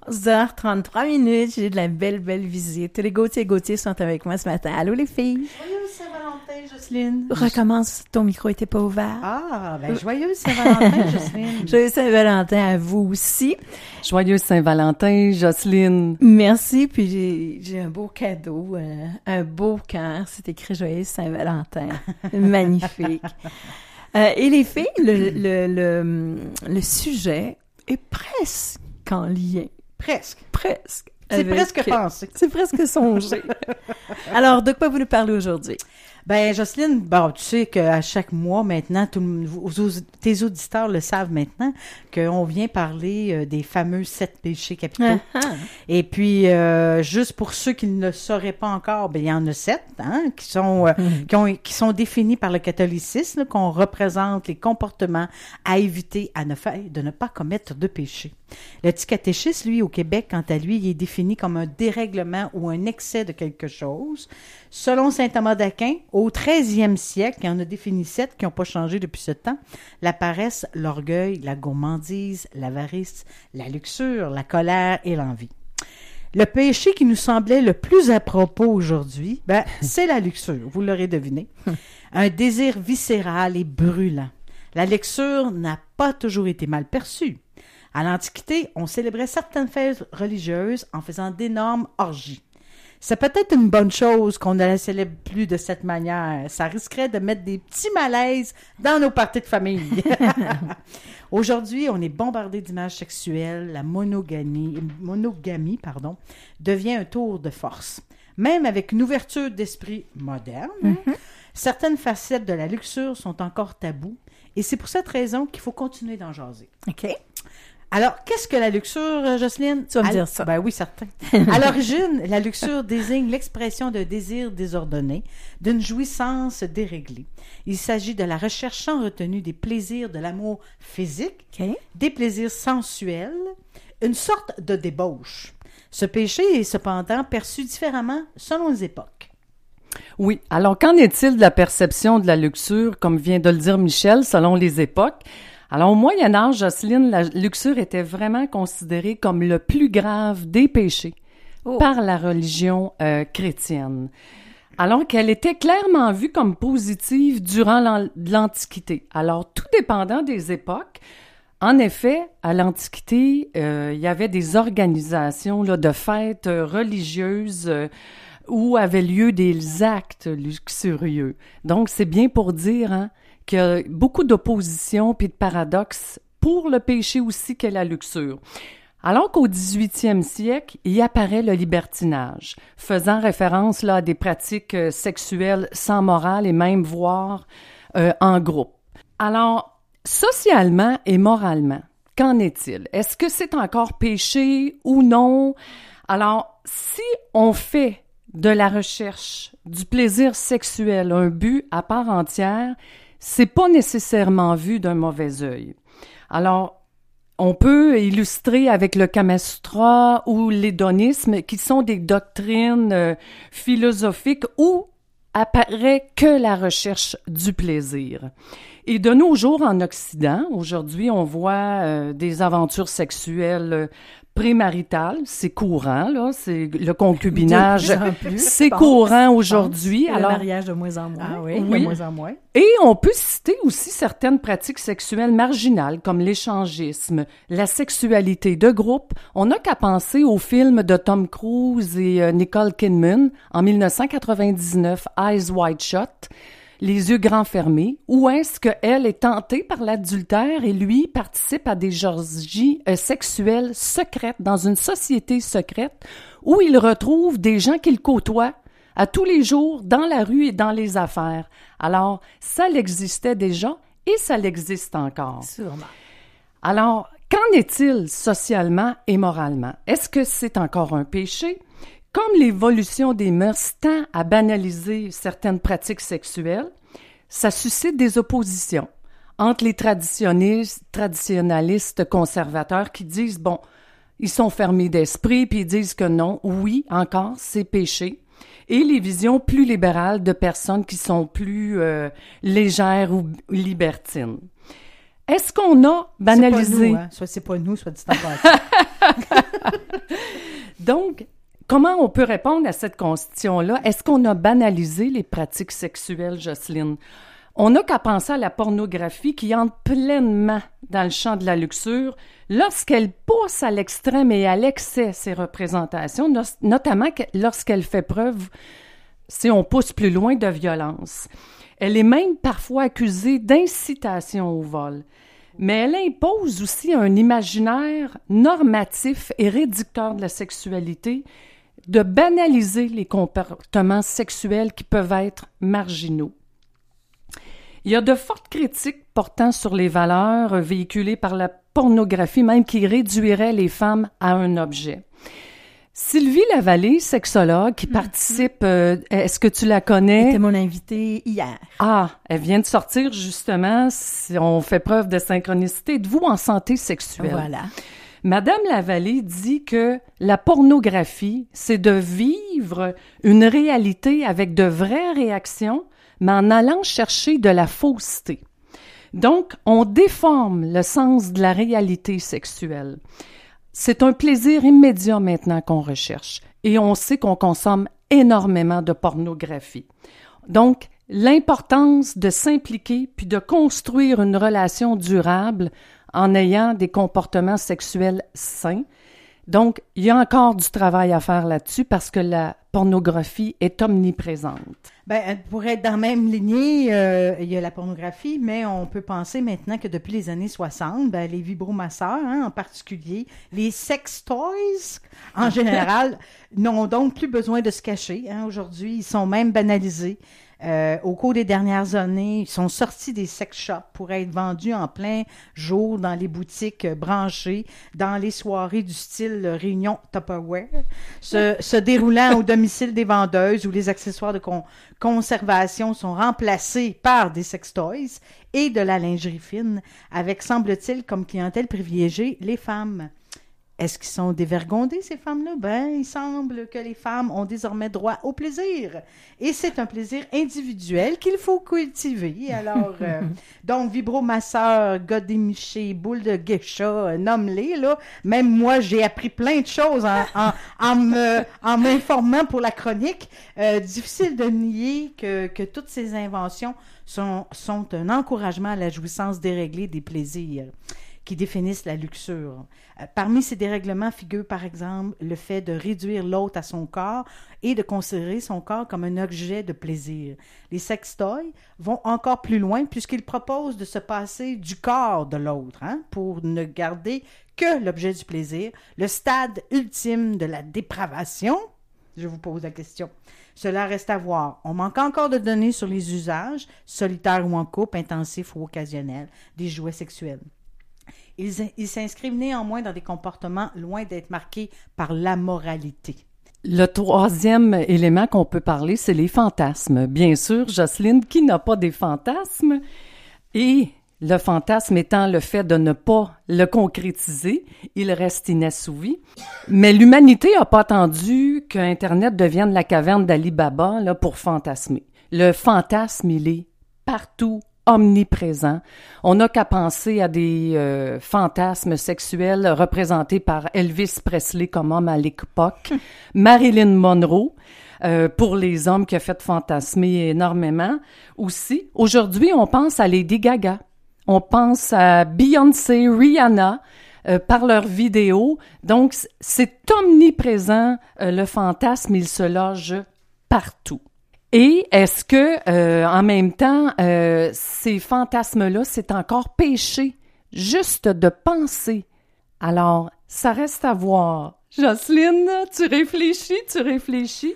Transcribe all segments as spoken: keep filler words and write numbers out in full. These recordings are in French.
heures trente-trois minutes, j'ai de la belle, belle visite. Les Gauthier et Gauthier sont avec moi ce matin. Allô les filles? Joyeuse Saint-Valentin, Jocelyne. Recommence, ton micro était pas ouvert. Ah, ben joyeuse Saint-Valentin, Jocelyne. Joyeuse Saint-Valentin à vous aussi. Joyeuse Saint-Valentin, Jocelyne. Merci, puis j'ai, j'ai un beau cadeau, euh, un beau cœur. C'est écrit Joyeuse Saint-Valentin. Magnifique. Euh, et les filles, le, le, le, le sujet est presque en lien. Presque. Presque. C'est avec- presque pensé. C'est presque songé. Alors, de quoi vous nous parlez aujourd'hui? Ben, Jocelyne, bon, tu sais qu'à chaque mois maintenant, tout, le- vous- vous- tes auditeurs le savent maintenant, qu'on vient parler euh, des fameux sept péchés capitaux. Ah, ah. Et puis, euh, juste pour ceux qui ne le sauraient pas encore, ben, il y en a sept, hein, qui sont, euh, qui ont, qui sont définis par le catholicisme, là, qu'on représente les comportements à éviter à ne faire, de ne pas commettre de péché. Le petit catéchisme, lui, au Québec, quant à lui, il est défini comme un dérèglement ou un excès de quelque chose. Selon saint Thomas d'Aquin, au treizième siècle, il y en a défini sept qui n'ont pas changé depuis ce temps, la paresse, l'orgueil, la gourmandise, l'avarice, la luxure, la colère et l'envie. Le péché qui nous semblait le plus à propos aujourd'hui, ben, c'est la luxure, vous l'aurez deviné. Un désir viscéral et brûlant. La luxure n'a pas toujours été mal perçue. À l'Antiquité, on célébrait certaines fêtes religieuses en faisant d'énormes orgies. C'est peut-être une bonne chose qu'on ne la célèbre plus de cette manière. Ça risquerait de mettre des petits malaises dans nos parties de famille. Aujourd'hui, on est bombardé d'images sexuelles. La monogamie, monogamie pardon, devient un tour de force. Même avec une ouverture d'esprit moderne, mm-hmm. certaines facettes de la luxure sont encore tabous. Et c'est pour cette raison qu'il faut continuer d'en jaser. OK. Alors, qu'est-ce que la luxure, Jocelyne? Tu vas me À- dire ça. Ben oui, certain. À l'origine, la luxure désigne l'expression d'un désir désordonné, d'une jouissance déréglée. Il s'agit de la recherche sans retenue des plaisirs de l'amour physique, OK. des plaisirs sensuels, une sorte de débauche. Ce péché est cependant perçu différemment selon les époques. Oui. Alors, qu'en est-il de la perception de la luxure, comme vient de le dire Michel, selon les époques? Alors, au Moyen Âge, Jocelyne, la luxure était vraiment considérée comme le plus grave des péchés Oh. par la religion euh, chrétienne. Alors qu'elle était clairement vue comme positive durant l'an- l'Antiquité. Alors, tout dépendant des époques, en effet, à l'Antiquité, euh, il y avait des organisations là, de fêtes euh, religieuses euh, où avaient lieu des actes luxurieux. Donc, c'est bien pour dire hein, qu'il y a beaucoup d'opposition puis de paradoxes pour le péché aussi qu'est la luxure. Alors qu'au dix-huitième siècle, il apparaît le libertinage, faisant référence là, à des pratiques euh, sexuelles sans morale et même voire euh, en groupe. Alors, socialement et moralement, qu'en est-il? Est-ce que c'est encore péché ou non? Alors, si on fait de la recherche du plaisir sexuel un but à part entière, c'est pas nécessairement vu d'un mauvais œil. Alors, on peut illustrer avec le Kama Sutra ou l'hédonisme, qui sont des doctrines euh, philosophiques où apparaît que la recherche du plaisir. Et de nos jours en Occident, aujourd'hui, on voit euh, des aventures sexuelles euh, prémaritales, c'est courant, là, c'est le concubinage, De plus en plus, c'est je pense, courant je aujourd'hui. pense. Et Alors, le mariage de moins en moins. Ah oui, Oui. de moins en moins. et on peut citer aussi certaines pratiques sexuelles marginales comme l'échangisme, la sexualité de groupe. On n'a qu'à penser au film de Tom Cruise et euh, Nicole Kidman en dix-neuf cent quatre-vingt-dix-neuf, Eyes Wide Shut, les yeux grands fermés, où est-ce qu'elle est tentée par l'adultère et lui participe à des orgies euh, sexuelles secrètes dans une société secrète où il retrouve des gens qu'il côtoie à tous les jours, dans la rue et dans les affaires. Alors, ça l'existait déjà et ça l'existe encore. Sûrement. Alors, qu'en est-il socialement et moralement? Est-ce que c'est encore un péché? Comme l'évolution des mœurs tend à banaliser certaines pratiques sexuelles, ça suscite des oppositions entre les traditionnistes, traditionalistes conservateurs qui disent, bon, ils sont fermés d'esprit, puis ils disent que non, oui, encore, c'est péché. Et les visions plus libérales de personnes qui sont plus euh, légères ou libertines. Est-ce qu'on a banalisé... C'est pas nous, hein? Soit c'est pas nous, soit dit en passant. Donc, comment on peut répondre à cette question-là? Est-ce qu'on a banalisé les pratiques sexuelles, Jocelyne? On n'a qu'à penser à la pornographie qui entre pleinement dans le champ de la luxure lorsqu'elle pousse à l'extrême et à l'excès ses représentations, no- notamment que- lorsqu'elle fait preuve, si on pousse plus loin, de violence. Elle est même parfois accusée d'incitation au vol. Mais elle impose aussi un imaginaire normatif et réducteur de la sexualité, de banaliser les comportements sexuels qui peuvent être marginaux. Il y a de fortes critiques portant sur les valeurs véhiculées par la pornographie, même qui réduiraient les femmes à un objet. Sylvie Lavallée, sexologue, qui participe, euh, est-ce que tu la connais? C'était mon invitée hier. Ah, elle vient de sortir justement, si on fait preuve de synchronicité, êtes-vous en santé sexuelle? Voilà. Madame Lavallée dit que la pornographie, c'est de vivre une réalité avec de vraies réactions, mais en allant chercher de la fausseté. Donc, on déforme le sens de la réalité sexuelle. C'est un plaisir immédiat maintenant qu'on recherche et on sait qu'on consomme énormément de pornographie. Donc, l'importance de s'impliquer puis de construire une relation durable en ayant des comportements sexuels sains. Donc, il y a encore du travail à faire là-dessus parce que la pornographie est omniprésente. Ben, pour être dans la même lignée, euh, il y a la pornographie, mais on peut penser maintenant que depuis les années soixante, ben, les vibromasseurs, hein, en particulier, les sex toys, en général, n'ont donc plus besoin de se cacher. Hein. Aujourd'hui, ils sont même banalisés. Euh, au cours des dernières années, ils sont sortis des sex shops pour être vendus en plein jour dans les boutiques euh, branchées, dans les soirées du style euh, réunion Tupperware, se, se déroulant au domicile des vendeuses où les accessoires de con- conservation sont remplacés par des sex toys et de la lingerie fine, avec, semble-t-il, comme clientèle privilégiée, les femmes. Est-ce qu'ils sont dévergondés, ces femmes-là? Ben, il semble que les femmes ont désormais droit au plaisir. Et c'est un plaisir individuel qu'il faut cultiver. Alors, euh, donc, vibromasseur, gars démiché, boule de geisha, euh, nomme-les, là. Même moi, j'ai appris plein de choses en, en, en, me, en m'informant pour la chronique. Euh, difficile de nier que, que toutes ces inventions sont, sont un encouragement à la jouissance déréglée des plaisirs qui définissent la luxure. Euh, parmi ces dérèglements figure par exemple le fait de réduire l'autre à son corps et de considérer son corps comme un objet de plaisir. Les sextoys vont encore plus loin puisqu'ils proposent de se passer du corps de l'autre, hein, pour ne garder que l'objet du plaisir, le stade ultime de la dépravation. Je vous pose la question. Cela reste à voir. On manque encore de données sur les usages, solitaires ou en couple, intensifs ou occasionnels, des jouets sexuels. Ils, ils s'inscrivent néanmoins dans des comportements loin d'être marqués par l'amoralité. Le troisième élément qu'on peut parler, c'est les fantasmes. Bien sûr, Jocelyne, qui n'a pas des fantasmes? Et le fantasme étant le fait de ne pas le concrétiser, il reste inassouvi. Mais l'humanité n'a pas attendu qu'Internet devienne la caverne d'Ali Baba là, pour fantasmer. Le fantasme, il est partout, omniprésent. On n'a qu'à penser à des euh, fantasmes sexuels représentés par Elvis Presley comme homme à l'époque, Marilyn Monroe, euh, pour les hommes qui a fait fantasmer énormément. Aussi, aujourd'hui, on pense à Lady Gaga, on pense à Beyoncé, Rihanna, euh, par leurs vidéos. Donc, c'est omniprésent, euh, le fantasme, il se loge partout. Et est-ce que, euh, en même temps, euh, ces fantasmes-là, c'est encore péché, juste de penser? Alors, ça reste à voir. Jocelyne, tu réfléchis, tu réfléchis.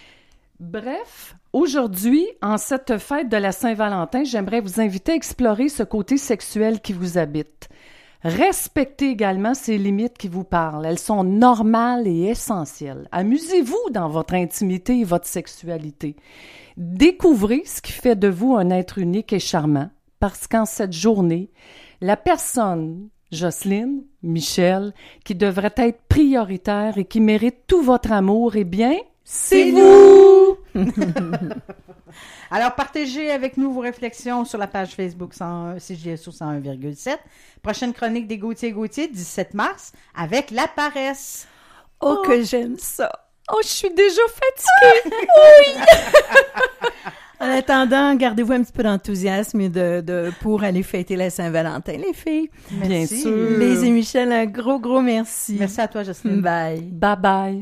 Bref, aujourd'hui, en cette fête de la Saint-Valentin, j'aimerais vous inviter à explorer ce côté sexuel qui vous habite. Respectez également ces limites qui vous parlent. Elles sont normales et essentielles. Amusez-vous dans votre intimité et votre sexualité. Découvrez ce qui fait de vous un être unique et charmant, parce qu'en cette journée, la personne, Jocelyne, Michel, qui devrait être prioritaire et qui mérite tout votre amour, eh bien, c'est vous! Alors, partagez avec nous vos réflexions sur la page Facebook C J S O cent un virgule sept. Prochaine chronique des Gauthier-Gauthier, dix-sept mars, avec la paresse. Oh, oh, que j'aime ça! Oh, je suis déjà fatiguée! Oui! En attendant, gardez-vous un petit peu d'enthousiasme et de, de, pour aller fêter la Saint-Valentin, les filles. Merci. Bien sûr. Les et Michel, un gros, gros merci. Merci à toi, Jocelyne. Bye. Bye bye.